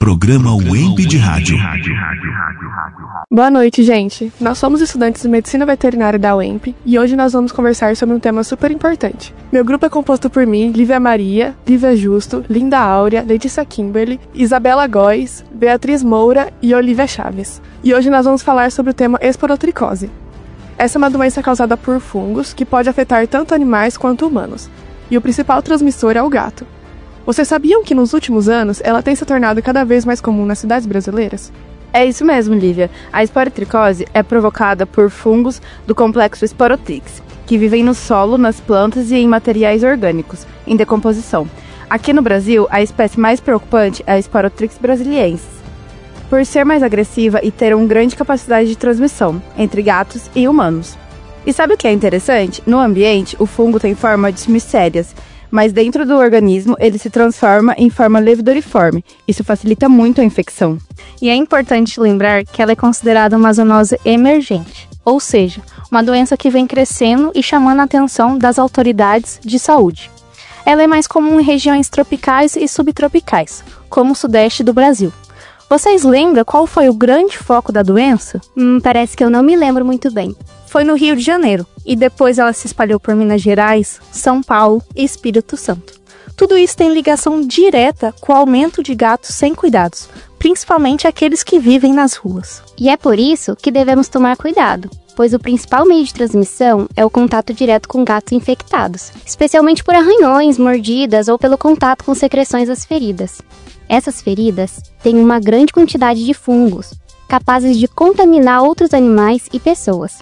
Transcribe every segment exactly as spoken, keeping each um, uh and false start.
Programa U E M P de Rádio. Boa noite, gente. Nós somos estudantes de Medicina Veterinária da U E M P e hoje nós vamos conversar sobre um tema super importante. Meu grupo é composto por mim, Lívia Maria, Lívia Justo, Linda Áurea, Letícia Kimberly, Isabela Góes, Beatriz Moura e Olivia Chaves. E hoje nós vamos falar sobre o tema esporotricose. Essa é uma doença causada por fungos que pode afetar tanto animais quanto humanos. E o principal transmissor é o gato. Vocês sabiam que nos últimos anos ela tem se tornado cada vez mais comum nas cidades brasileiras? É isso mesmo, Lívia. A esporotricose é provocada por fungos do complexo Sporotrix, que vivem no solo, nas plantas e em materiais orgânicos, em decomposição. Aqui no Brasil, a espécie mais preocupante é a Sporotrix brasiliensis, por ser mais agressiva e ter uma grande capacidade de transmissão entre gatos e humanos. E sabe o que é interessante? No ambiente, o fungo tem forma de micérias, mas dentro do organismo ele se transforma em forma levedoriforme. Isso facilita muito a infecção. E é importante lembrar que ela é considerada uma zoonose emergente, ou seja, uma doença que vem crescendo e chamando a atenção das autoridades de saúde. Ela é mais comum em regiões tropicais e subtropicais, como o sudeste do Brasil. Vocês lembram qual foi o grande foco da doença? Hum, parece que eu não me lembro muito bem. Foi no Rio de Janeiro, e depois ela se espalhou por Minas Gerais, São Paulo e Espírito Santo. Tudo isso tem ligação direta com o aumento de gatos sem cuidados, principalmente aqueles que vivem nas ruas. E é por isso que devemos tomar cuidado, pois o principal meio de transmissão é o contato direto com gatos infectados, especialmente por arranhões, mordidas ou pelo contato com secreções das feridas. Essas feridas têm uma grande quantidade de fungos, capazes de contaminar outros animais e pessoas.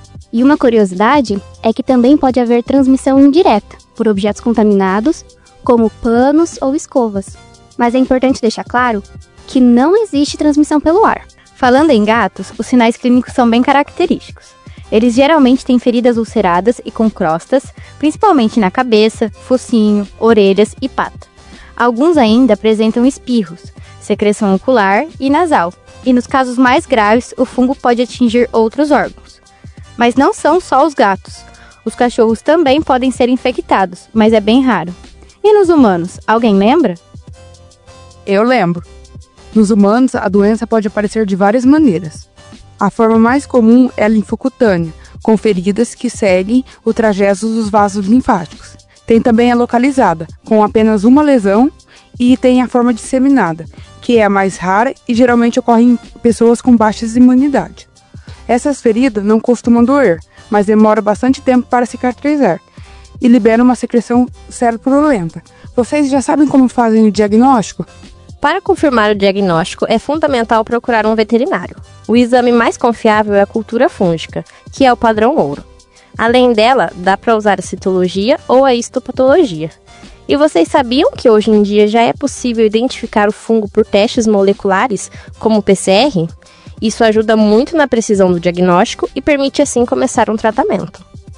E uma curiosidade é que também pode haver transmissão indireta, por objetos contaminados, como panos ou escovas. Mas é importante deixar claro que não existe transmissão pelo ar. Falando em gatos, os sinais clínicos são bem característicos. Eles geralmente têm feridas ulceradas e com crostas, principalmente na cabeça, focinho, orelhas e pata. Alguns ainda apresentam espirros, secreção ocular e nasal. E nos casos mais graves, o fungo pode atingir outros órgãos. Mas não são só os gatos. Os cachorros também podem ser infectados, mas é bem raro. E nos humanos, alguém lembra? Eu lembro. Nos humanos, a doença pode aparecer de várias maneiras. A forma mais comum é a linfocutânea, com feridas que seguem o trajeto dos vasos linfáticos. Tem também a localizada, com apenas uma lesão, e tem a forma disseminada, que é a mais rara e geralmente ocorre em pessoas com baixa imunidade. Essas feridas não costumam doer, mas demoram bastante tempo para cicatrizar e liberam uma secreção serpulenta. Vocês já sabem como fazem o diagnóstico? Para confirmar o diagnóstico, é fundamental procurar um veterinário. O exame mais confiável é a cultura fúngica, que é o padrão ouro. Além dela, dá para usar a citologia ou a histopatologia. E vocês sabiam que hoje em dia já é possível identificar o fungo por testes moleculares, como o P C R? Isso ajuda muito na precisão do diagnóstico e permite assim começar um tratamento.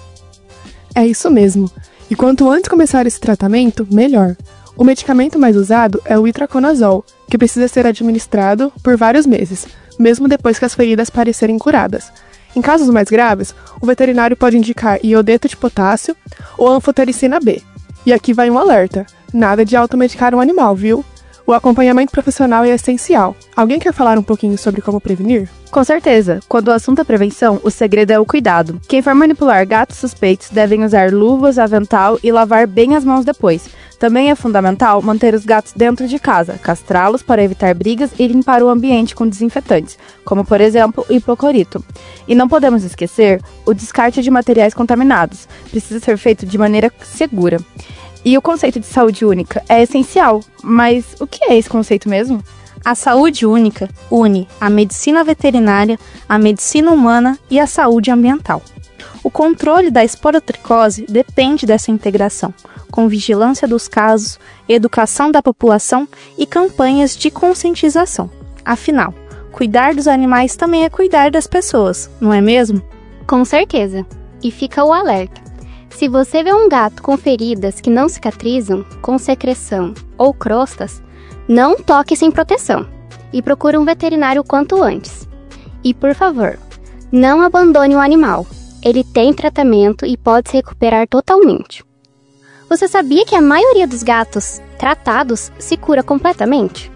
É isso mesmo. E quanto antes começar esse tratamento, melhor. O medicamento mais usado é o itraconazol, que precisa ser administrado por vários meses, mesmo depois que as feridas parecerem curadas. Em casos mais graves, o veterinário pode indicar iodeto de potássio ou anfotericina B. E aqui vai um alerta: nada de automedicar um animal, viu? O acompanhamento profissional é essencial. Alguém quer falar um pouquinho sobre como prevenir? Com certeza. Quando o assunto é prevenção, o segredo é o cuidado. Quem for manipular gatos suspeitos devem usar luvas, avental e lavar bem as mãos depois. Também é fundamental manter os gatos dentro de casa, castrá-los para evitar brigas e limpar o ambiente com desinfetantes, como por exemplo o hipoclorito. E não podemos esquecer o descarte de materiais contaminados. Precisa ser feito de maneira segura. E o conceito de saúde única é essencial, mas o que é esse conceito mesmo? A saúde única une a medicina veterinária, a medicina humana e a saúde ambiental. O controle da esporotricose depende dessa integração, com vigilância dos casos, educação da população e campanhas de conscientização. Afinal, cuidar dos animais também é cuidar das pessoas, não é mesmo? Com certeza. E fica o alerta. Se você vê um gato com feridas que não cicatrizam, com secreção ou crostas, não toque sem proteção e procure um veterinário o quanto antes. E, por favor, não abandone o animal. Ele tem tratamento e pode se recuperar totalmente. Você sabia que a maioria dos gatos tratados se cura completamente?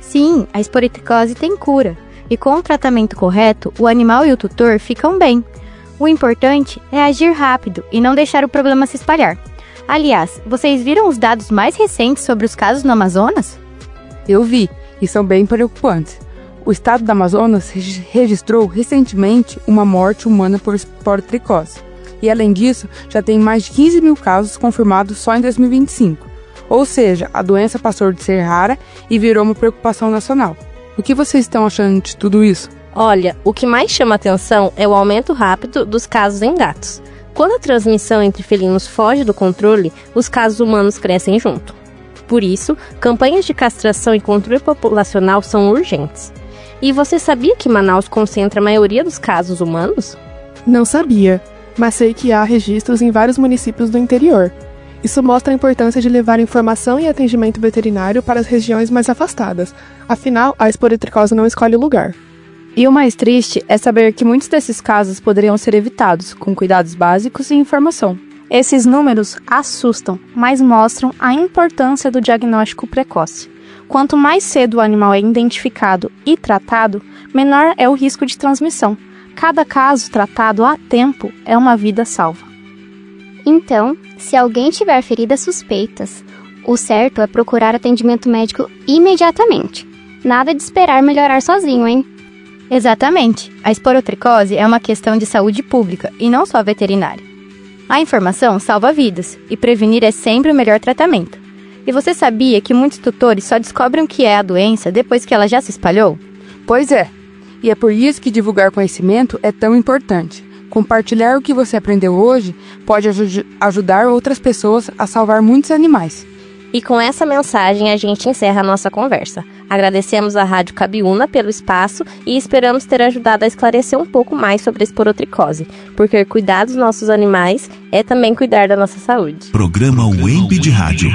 Sim, a esporotricose tem cura. E com o tratamento correto, o animal e o tutor ficam bem. O importante é agir rápido e não deixar o problema se espalhar. Aliás, vocês viram os dados mais recentes sobre os casos no Amazonas? Eu vi, e são bem preocupantes. O estado do Amazonas registrou recentemente uma morte humana por esporotricose. E além disso, já tem mais de quinze mil casos confirmados só em dois mil e vinte e cinco. Ou seja, a doença passou de ser rara e virou uma preocupação nacional. O que vocês estão achando de tudo isso? Olha, o que mais chama atenção é o aumento rápido dos casos em gatos. Quando a transmissão entre felinos foge do controle, os casos humanos crescem junto. Por isso, campanhas de castração e controle populacional são urgentes. E você sabia que Manaus concentra a maioria dos casos humanos? Não sabia, mas sei que há registros em vários municípios do interior. Isso mostra a importância de levar informação e atendimento veterinário para as regiões mais afastadas. Afinal, a esporotricose não escolhe lugar. E o mais triste é saber que muitos desses casos poderiam ser evitados, com cuidados básicos e informação. Esses números assustam, mas mostram a importância do diagnóstico precoce. Quanto mais cedo o animal é identificado e tratado, menor é o risco de transmissão. Cada caso tratado a tempo é uma vida salva. Então, se alguém tiver feridas suspeitas, o certo é procurar atendimento médico imediatamente. Nada de esperar melhorar sozinho, hein? Exatamente. A esporotricose é uma questão de saúde pública e não só veterinária. A informação salva vidas e prevenir é sempre o melhor tratamento. E você sabia que muitos tutores só descobrem o que é a doença depois que ela já se espalhou? Pois é. E é por isso que divulgar conhecimento é tão importante. Compartilhar o que você aprendeu hoje pode aj- ajudar outras pessoas a salvar muitos animais. E com essa mensagem a gente encerra a nossa conversa. Agradecemos à Rádio Cabiúna pelo espaço e esperamos ter ajudado a esclarecer um pouco mais sobre a esporotricose, porque cuidar dos nossos animais é também cuidar da nossa saúde. Programa U E M P de Rádio.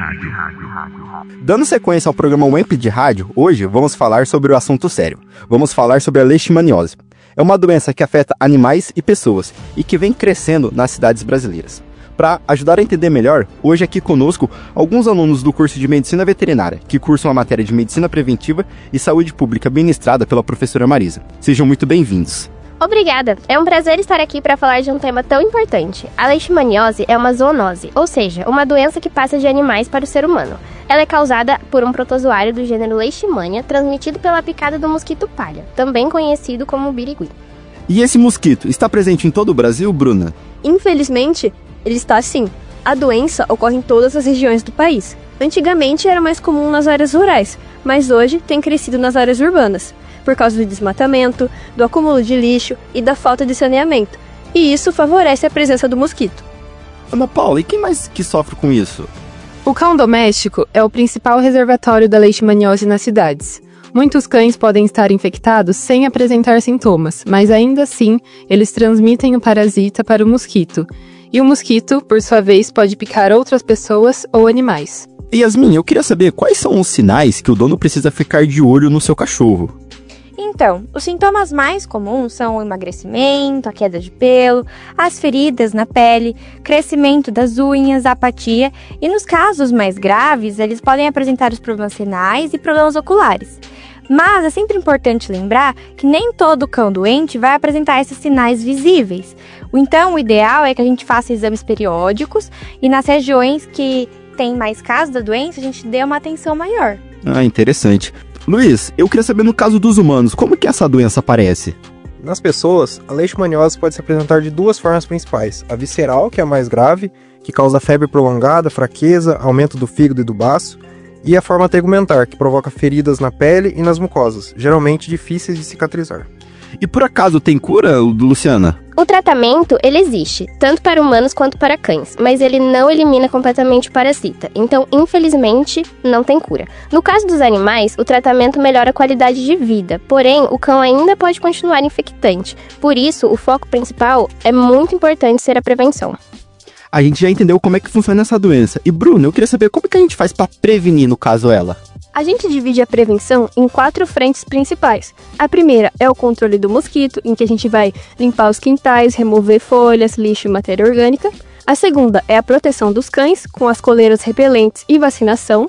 Dando sequência ao programa U E M P de Rádio, hoje vamos falar sobre o assunto sério. Vamos falar sobre a leishmaniose. É uma doença que afeta animais e pessoas e que vem crescendo nas cidades brasileiras. Para ajudar a entender melhor, hoje aqui conosco alguns alunos do curso de Medicina Veterinária, que cursam a matéria de Medicina Preventiva e Saúde Pública ministrada pela professora Marisa. Sejam muito bem-vindos. Obrigada! É um prazer estar aqui para falar de um tema tão importante. A leishmaniose é uma zoonose, ou seja, uma doença que passa de animais para o ser humano. Ela é causada por um protozoário do gênero Leishmania, transmitido pela picada do mosquito palha, também conhecido como birigui. E esse mosquito está presente em todo o Brasil, Bruna? Infelizmente, ele está sim. A doença ocorre em todas as regiões do país. Antigamente era mais comum nas áreas rurais, mas hoje tem crescido nas áreas urbanas, por causa do desmatamento, do acúmulo de lixo e da falta de saneamento. E isso favorece a presença do mosquito. Ana Paula, e quem mais que sofre com isso? O cão doméstico é o principal reservatório da leishmaniose nas cidades. Muitos cães podem estar infectados sem apresentar sintomas, mas ainda assim, eles transmitem o parasita para o mosquito. E o mosquito, por sua vez, pode picar outras pessoas ou animais. Yasmin, eu queria saber quais são os sinais que o dono precisa ficar de olho no seu cachorro. Então, os sintomas mais comuns são o emagrecimento, a queda de pelo, as feridas na pele, crescimento das unhas, a apatia e nos casos mais graves, eles podem apresentar os problemas renais e problemas oculares. Mas é sempre importante lembrar que nem todo cão doente vai apresentar esses sinais visíveis. Então, o ideal é que a gente faça exames periódicos e nas regiões que tem mais casos da doença, a gente dê uma atenção maior. Ah, interessante. Luiz, eu queria saber no caso dos humanos, como que essa doença aparece? Nas pessoas, a leishmaniose pode se apresentar de duas formas principais. A visceral, que é a mais grave, que causa febre prolongada, fraqueza, aumento do fígado e do baço, e a forma tegumentar, que provoca feridas na pele e nas mucosas, geralmente difíceis de cicatrizar. E por acaso tem cura, Luciana? O tratamento, ele existe, tanto para humanos quanto para cães, mas ele não elimina completamente o parasita, então, infelizmente, não tem cura. No caso dos animais, o tratamento melhora a qualidade de vida, porém, o cão ainda pode continuar infectante. Por isso, o foco principal é muito importante ser a prevenção. A gente já entendeu como é que funciona essa doença. E, Bruno, eu queria saber como é que a gente faz para prevenir, no caso, ela. A gente divide a prevenção em quatro frentes principais. A primeira é o controle do mosquito, em que a gente vai limpar os quintais, remover folhas, lixo e matéria orgânica. A segunda é a proteção dos cães, com as coleiras repelentes e vacinação.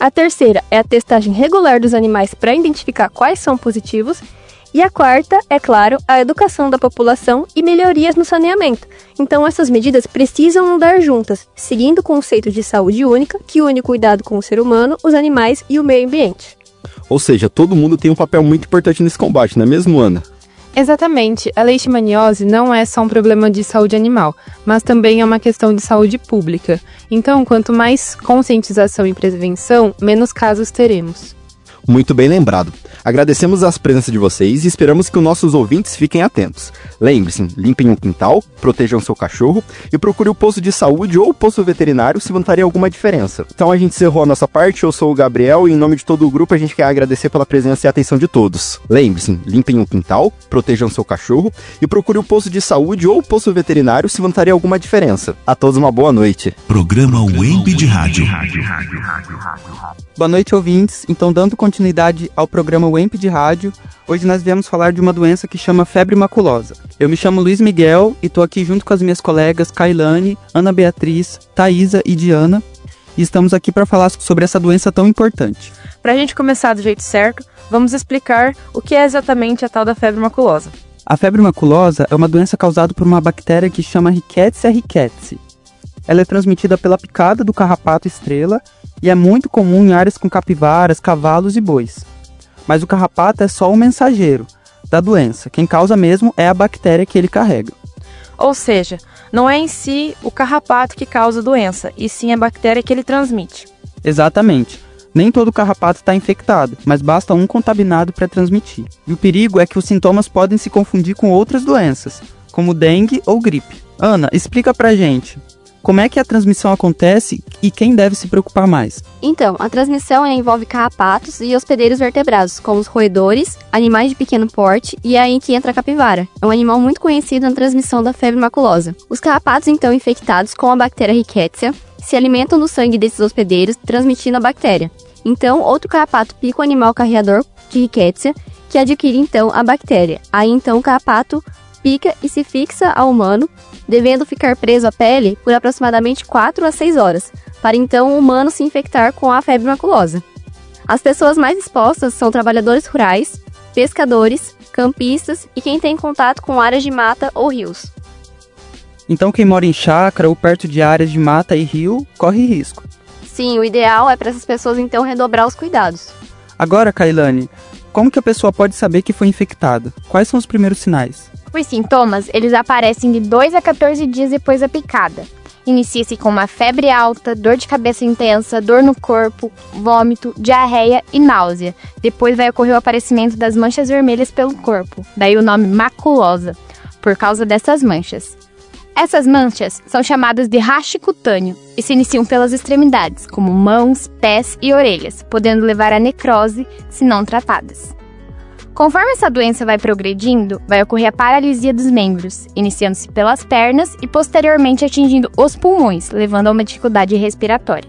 A terceira é a testagem regular dos animais para identificar quais são positivos. E a quarta, é claro, a educação da população e melhorias no saneamento. Então essas medidas precisam andar juntas, seguindo o conceito de saúde única, que une o cuidado com o ser humano, os animais e o meio ambiente. Ou seja, todo mundo tem um papel muito importante nesse combate, não é mesmo, Ana? Exatamente. A leishmaniose não é só um problema de saúde animal, mas também é uma questão de saúde pública. Então, quanto mais conscientização e prevenção, menos casos teremos. Muito bem lembrado. Agradecemos a presença de vocês e esperamos que os nossos ouvintes fiquem atentos. Lembre-se, limpem um quintal, protejam seu cachorro e procure o posto de saúde ou o posto veterinário se notarem alguma diferença. Então a gente encerrou a nossa parte, eu sou o Gabriel e em nome de todo o grupo a gente quer agradecer pela presença e atenção de todos. Lembre-se, limpem um quintal, protejam seu cachorro e procure o posto de saúde ou o posto veterinário se notarem alguma diferença. A todos uma boa noite. Programa U E M P de Rádio. Boa noite, ouvintes. Então, dando continuidade ao programa U E M P de Rádio, hoje nós viemos falar de uma doença que chama febre maculosa. Eu me chamo Luiz Miguel e estou aqui junto com as minhas colegas Kailane, Ana Beatriz, Thaisa e Diana, e estamos aqui para falar sobre essa doença tão importante. Para a gente começar do jeito certo, vamos explicar o que é exatamente a tal da febre maculosa. A febre maculosa é uma doença causada por uma bactéria que chama Rickettsia rickettsii. Ela é transmitida pela picada do carrapato estrela e é muito comum em áreas com capivaras, cavalos e bois. Mas o carrapato é só o mensageiro da doença. Quem causa mesmo é a bactéria que ele carrega. Ou seja, não é em si o carrapato que causa a doença, e sim a bactéria que ele transmite. Exatamente. Nem todo carrapato está infectado, mas basta um contaminado para transmitir. E o perigo é que os sintomas podem se confundir com outras doenças, como dengue ou gripe. Ana, explica pra gente. Como é que a transmissão acontece e quem deve se preocupar mais? Então, a transmissão envolve carrapatos e hospedeiros vertebrados, como os roedores, animais de pequeno porte e é aí que entra a capivara. É um animal muito conhecido na transmissão da febre maculosa. Os carrapatos, então, infectados com a bactéria Rickettsia, se alimentam do sangue desses hospedeiros, transmitindo a bactéria. Então, outro carrapato pica o animal carreador de Rickettsia, que adquire, então, a bactéria. Aí, então, o carrapato pica e se fixa ao humano, devendo ficar preso à pele por aproximadamente quatro a seis horas, para então o humano se infectar com a febre maculosa. As pessoas mais expostas são trabalhadores rurais, pescadores, campistas e quem tem contato com áreas de mata ou rios. Então quem mora em chácara ou perto de áreas de mata e rio corre risco. Sim, o ideal é para essas pessoas então redobrar os cuidados. Agora, Kailane, como que a pessoa pode saber que foi infectada? Quais são os primeiros sinais? Os sintomas, eles aparecem de dois a quatorze dias depois da picada. Inicia-se com uma febre alta, dor de cabeça intensa, dor no corpo, vômito, diarreia e náusea. Depois vai ocorrer o aparecimento das manchas vermelhas pelo corpo, daí o nome maculosa, por causa dessas manchas. Essas manchas são chamadas de rache cutâneo e se iniciam pelas extremidades, como mãos, pés e orelhas, podendo levar à necrose se não tratadas. Conforme essa doença vai progredindo, vai ocorrer a paralisia dos membros, iniciando-se pelas pernas e posteriormente atingindo os pulmões, levando a uma dificuldade respiratória.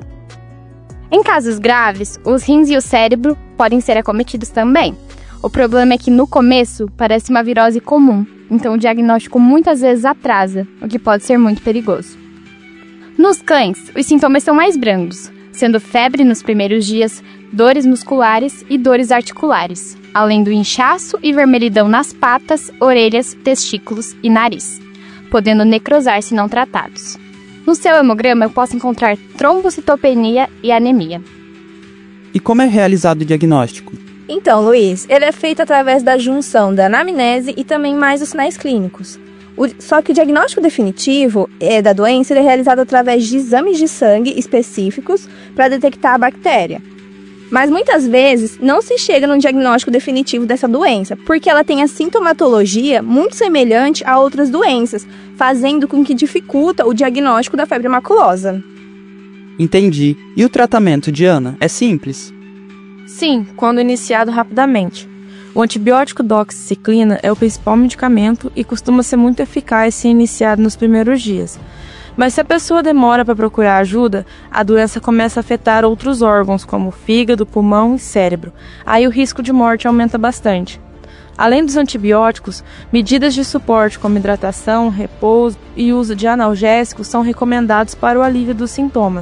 Em casos graves, os rins e o cérebro podem ser acometidos também. O problema é que no começo parece uma virose comum, então o diagnóstico muitas vezes atrasa, o que pode ser muito perigoso. Nos cães, os sintomas são mais brandos, sendo febre nos primeiros dias, dores musculares e dores articulares, além do inchaço e vermelhidão nas patas, orelhas, testículos e nariz, podendo necrosar se não tratados. No seu hemograma eu posso encontrar trombocitopenia e anemia. E como é realizado o diagnóstico? Então, Luiz, ele é feito através da junção da anamnese e também mais os sinais clínicos. O, só que o diagnóstico definitivo é, da doença ele é realizado através de exames de sangue específicos para detectar a bactéria. Mas muitas vezes não se chega no diagnóstico definitivo dessa doença, porque ela tem a sintomatologia muito semelhante a outras doenças, fazendo com que dificulta o diagnóstico da febre maculosa. Entendi. E o tratamento, Diana, é simples? Sim, quando iniciado rapidamente. O antibiótico doxiciclina é o principal medicamento e costuma ser muito eficaz se iniciado nos primeiros dias. Mas se a pessoa demora para procurar ajuda, a doença começa a afetar outros órgãos, como fígado, pulmão e cérebro. Aí o risco de morte aumenta bastante. Além dos antibióticos, medidas de suporte como hidratação, repouso e uso de analgésicos são recomendados para o alívio dos sintomas.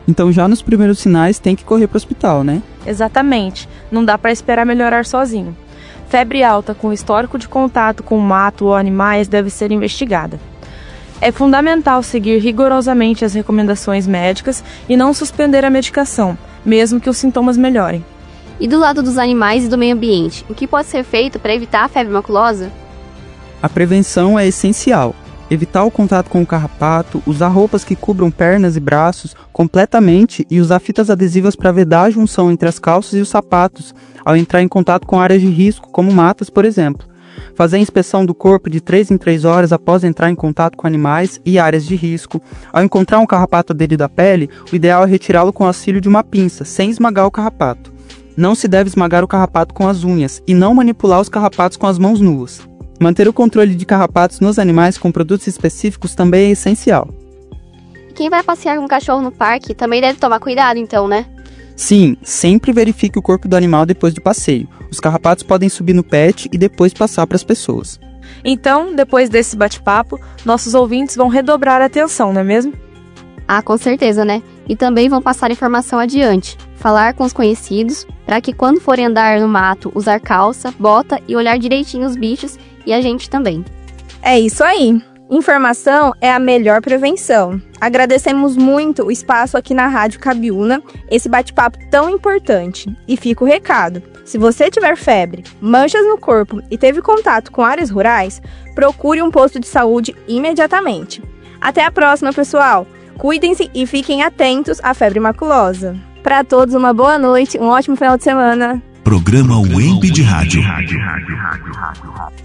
Então já nos primeiros sinais tem que correr para o hospital, né? Exatamente, não dá para esperar melhorar sozinho. Febre alta com histórico de contato com mato ou animais deve ser investigada. É fundamental seguir rigorosamente as recomendações médicas e não suspender a medicação, mesmo que os sintomas melhorem. E do lado dos animais e do meio ambiente, o que pode ser feito para evitar a febre maculosa? A prevenção é essencial. Evitar o contato com o carrapato, usar roupas que cubram pernas e braços completamente e usar fitas adesivas para vedar a junção entre as calças e os sapatos ao entrar em contato com áreas de risco, como matas, por exemplo. Fazer a inspeção do corpo de três em três horas após entrar em contato com animais e áreas de risco. Ao encontrar um carrapato aderido à pele, o ideal é retirá-lo com o auxílio de uma pinça, sem esmagar o carrapato. Não se deve esmagar o carrapato com as unhas e não manipular os carrapatos com as mãos nuas. Manter o controle de carrapatos nos animais com produtos específicos também é essencial. Quem vai passear com um cachorro no parque também deve tomar cuidado, então, né? Sim, sempre verifique o corpo do animal depois do passeio. Os carrapatos podem subir no pet e depois passar para as pessoas. Então, depois desse bate-papo, nossos ouvintes vão redobrar a atenção, não é mesmo? Ah, com certeza, né? E também vão passar informação adiante, falar com os conhecidos, para que quando forem andar no mato, usar calça, bota e olhar direitinho os bichos e a gente também. É isso aí! Informação é a melhor prevenção. Agradecemos muito o espaço aqui na Rádio Cabiúna, esse bate-papo tão importante. E fica o recado: se você tiver febre, manchas no corpo e teve contato com áreas rurais, procure um posto de saúde imediatamente. Até a próxima, pessoal! Cuidem-se e fiquem atentos à febre maculosa. Para todos, uma boa noite, um ótimo final de semana. Programa U E M P de Rádio.